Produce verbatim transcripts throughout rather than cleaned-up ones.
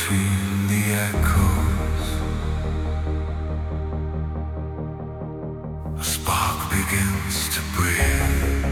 between the echoes. A spark begins to breathe.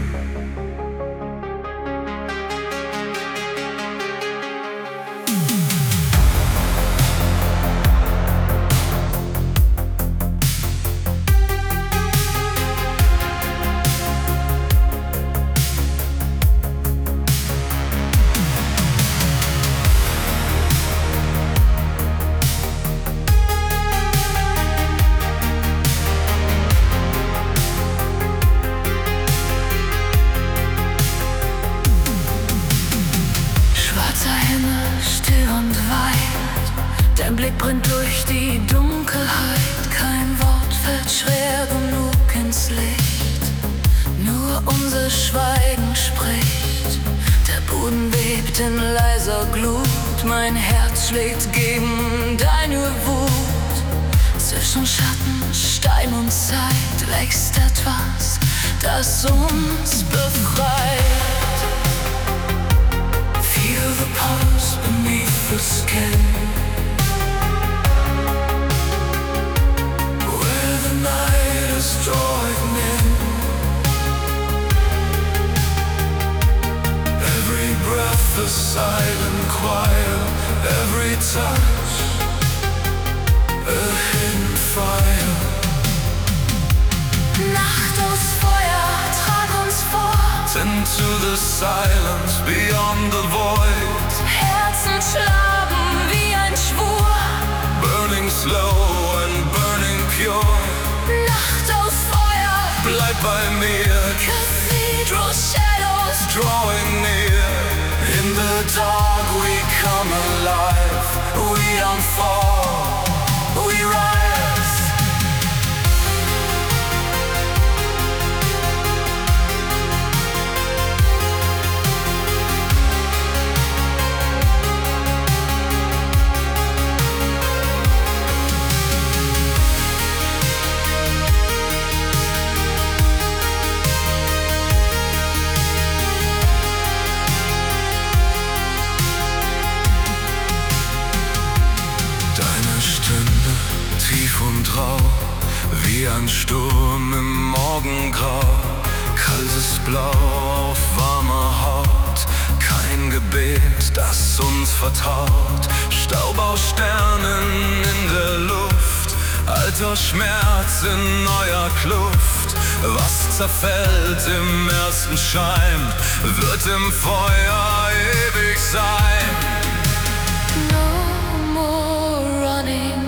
Dein Blick brennt durch die Dunkelheit, kein Wort fällt schwer genug ins Licht. Nur unser Schweigen spricht, der Boden bebt in leiser Glut. Mein Herz schlägt gegen deine Wut. Zwischen Schatten, Stein und Zeit wächst etwas, das uns befreit. Feel the pulse beneath the skin. Drawing in, every breath a silent choir, every touch a hidden fire. Nacht aus Feuer, trag uns fort into the silence beyond the void. Herzen schlagen wie ein Schwur, burning slow and burning pure. Nacht aus Feuer, bleib bei mir. Cathedral shadows drawing near. In the dark we come alive. We don't fall, we rise. Tief und rau, wie ein Sturm im Morgengrau. Kaltes Blau auf warmer Haut, kein Gebet, das uns vertraut. Staub aus Sternen in der Luft, alter Schmerz in neuer Kluft. Was zerfällt im ersten Schein, wird im Feuer ewig sein. No more running,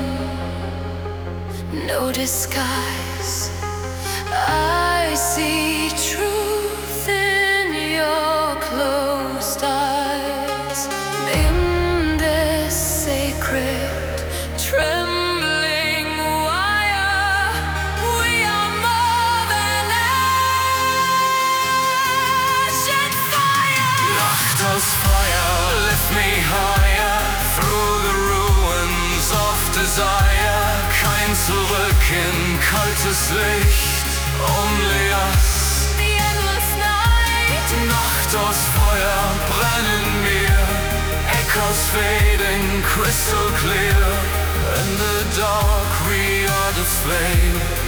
no disguise. I see truth in your closed eyes. In this sacred, trembling wire, we are more than ash and fire. Nacht aus Feuer, lift me higher through the ruins of desire. Kein Zurück in kaltes Licht, only us. The endless night. Nacht aus Feuer, brennen mir. Echoes fading, crystal clear. In the dark we are the flame.